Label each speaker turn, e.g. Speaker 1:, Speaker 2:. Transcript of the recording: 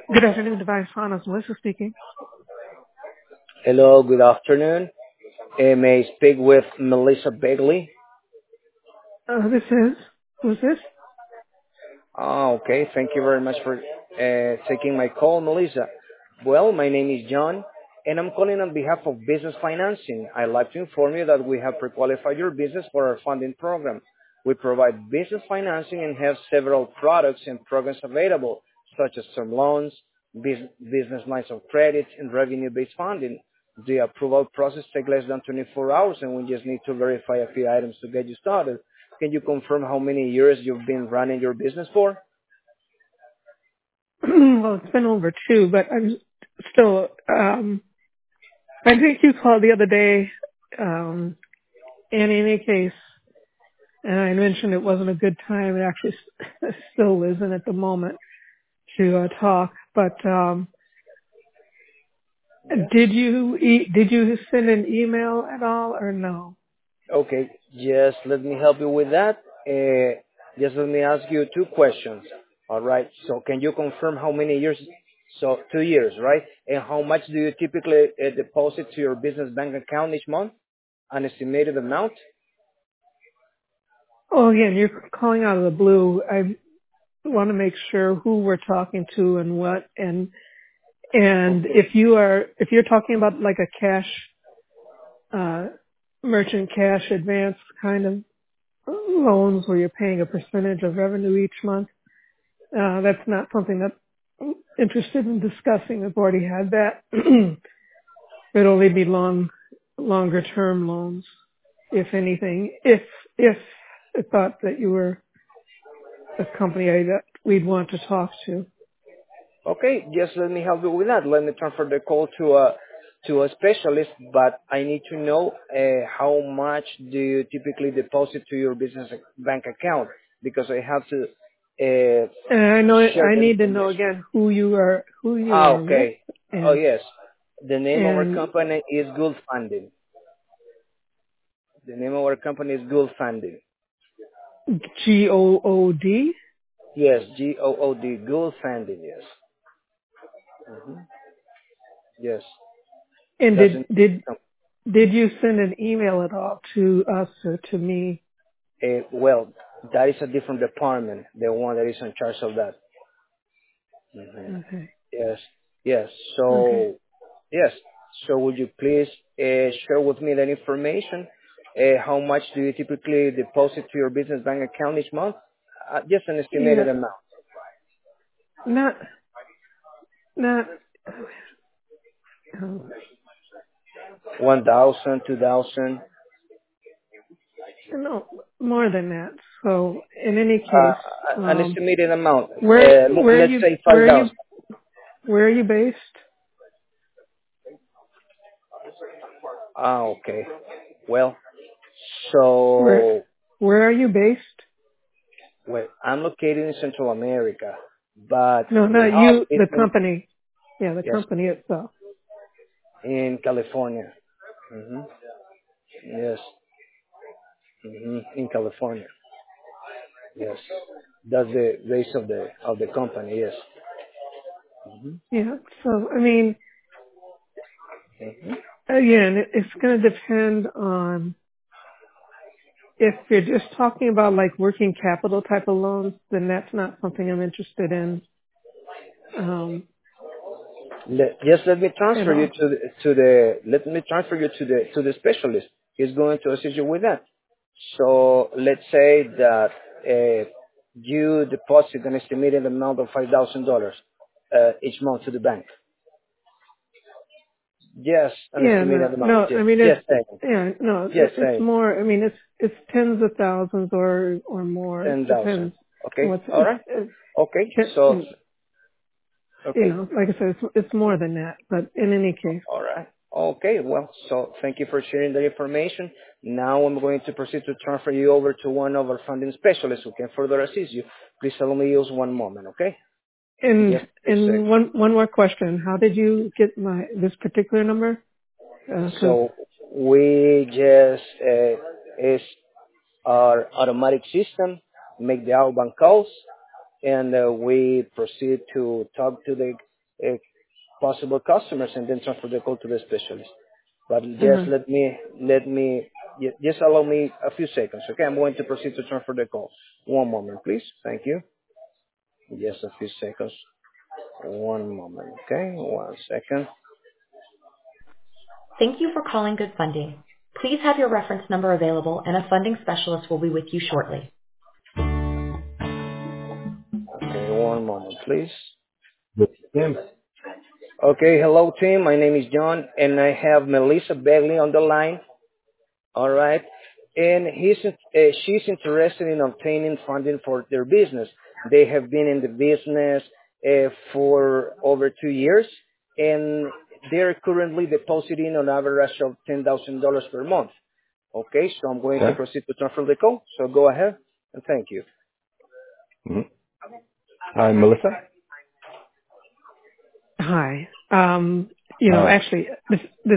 Speaker 1: Good afternoon, Device Finance. Melissa speaking.
Speaker 2: Hello, good afternoon. May I speak with Melissa Bagley?
Speaker 1: This is, who's this?
Speaker 2: Okay. Thank you very much for taking my call, Melissa. Well, my name is John, and I'm calling on behalf of Business Financing. I'd like to inform you that we have pre-qualified your business for our funding program. We provide business financing and have several products and programs available, such as term loans, business lines of credit, and revenue-based funding. The approval process takes less than 24 hours, and we just need to verify a few items to get you started. Can you confirm how many years you've been running your business for?
Speaker 1: Well, it's been over two, but I'm still, I think you called the other day, and in any case, and I mentioned it wasn't a good time. It actually still isn't at the moment to talk, but,
Speaker 2: Yes.
Speaker 1: did you send an email at all or no?
Speaker 2: Okay, just let me help you with that. Just let me ask you two questions. All right. So can you confirm how many years? So 2 years, right? And how much do you typically deposit to your business bank account each month? An estimated amount?
Speaker 1: Oh, again, you're calling out of the blue. I want to make sure who we're talking to and what, and
Speaker 2: Okay.
Speaker 1: if you're talking about like a cash, uh, merchant cash advance kind of loans where you're paying a percentage of revenue each month, that's not something that I'm interested in discussing. I've already had that. It'd only be longer term loans, if anything, if I thought that you were a company that we'd want to talk to.
Speaker 2: Okay, just let me help you with that. Let me transfer the call to a specialist, but I need to know how much do you typically deposit to your business bank account because I have to
Speaker 1: And I know
Speaker 2: share
Speaker 1: I
Speaker 2: the
Speaker 1: need to know
Speaker 2: information.
Speaker 1: again who you are with,
Speaker 2: Okay. Oh
Speaker 1: and
Speaker 2: yes, the name of our
Speaker 1: and
Speaker 2: company is Good Funding. The name of our company is Good Funding.
Speaker 1: GOOD.
Speaker 2: Yes, Good, Good Funding. Yes. hmm Yes,
Speaker 1: And
Speaker 2: that's the
Speaker 1: did you send an email at all to us or to me?
Speaker 2: well, that is a different department, the one that is in charge of that. hmm
Speaker 1: Okay.
Speaker 2: Yes, yes.
Speaker 1: Okay.
Speaker 2: Yes. So, would you please share with me that information? How much do you typically deposit to your business bank account each month? Just an estimated
Speaker 1: Yeah.
Speaker 2: amount.
Speaker 1: Not not. Uh,
Speaker 2: 1,000, 2,000.
Speaker 1: no, more than that. So in any case,
Speaker 2: An estimated amount.
Speaker 1: where are
Speaker 2: Let's
Speaker 1: you
Speaker 2: say
Speaker 1: where are you
Speaker 2: 5,000.
Speaker 1: where are you based?
Speaker 2: Okay. Well,
Speaker 1: Where
Speaker 2: so
Speaker 1: where are you based?
Speaker 2: I'm located in Central America, but
Speaker 1: No,
Speaker 2: we
Speaker 1: not
Speaker 2: have
Speaker 1: you. The
Speaker 2: business,
Speaker 1: company. Yeah, the
Speaker 2: yes,
Speaker 1: company itself.
Speaker 2: in California. Yes, in California. Yes, that's the base of the company. Yes.
Speaker 1: Yeah. So I mean,
Speaker 2: hmm
Speaker 1: again, it's going to depend on if you're just talking about like working capital type of loans, then that's not something I'm interested in
Speaker 2: Just let me
Speaker 1: at
Speaker 2: transfer you
Speaker 1: all.
Speaker 2: to the specialist. He's going to assist you with that. So let's say that you deposit an estimated amount of $5,000 each month to the bank. Yes, an
Speaker 1: Yeah,
Speaker 2: estimated
Speaker 1: no,
Speaker 2: amount.
Speaker 1: no. I
Speaker 2: Yes,
Speaker 1: mean,
Speaker 2: yes, say, yes,
Speaker 1: it's
Speaker 2: say
Speaker 1: more. I mean, it's tens of thousands or more. It
Speaker 2: 10,000.
Speaker 1: depends.
Speaker 2: Okay,
Speaker 1: What's
Speaker 2: all right. Okay, so okay,
Speaker 1: like I said, it's more than that. But in any case,
Speaker 2: all right. Okay, well, so thank you for sharing that information. Now I'm going to proceed to transfer you over to one of our funding specialists who can further assist you. Please allow me use one moment, okay? Just a sec.
Speaker 1: one more question. How did you get this particular number? Because
Speaker 2: So we just is our automatic system, make the outbound calls, and we proceed to talk to the possible customers and then transfer the call to the specialist. But just
Speaker 1: Mhm.
Speaker 2: just allow me a few seconds, okay? I'm going to proceed to transfer the call. One moment, please. Thank you. Just a few seconds. One moment, okay? 1 second.
Speaker 3: Thank you for calling Good Funding. Please have your reference number available and a funding specialist will be with you shortly.
Speaker 2: Okay, one moment, please. Tim. Okay, hello, Tim. My name is John, and I have Melissa Bagley on the line. All right. And she's interested in obtaining funding for their business. They have been in the business for over 2 years, and they're currently depositing on average of $10,000 per month. Okay, so I'm going to proceed to transfer the call. So go ahead, and thank you.
Speaker 4: Mhm. Hi, Melissa.
Speaker 1: Hi.
Speaker 4: Hi.
Speaker 1: Actually, this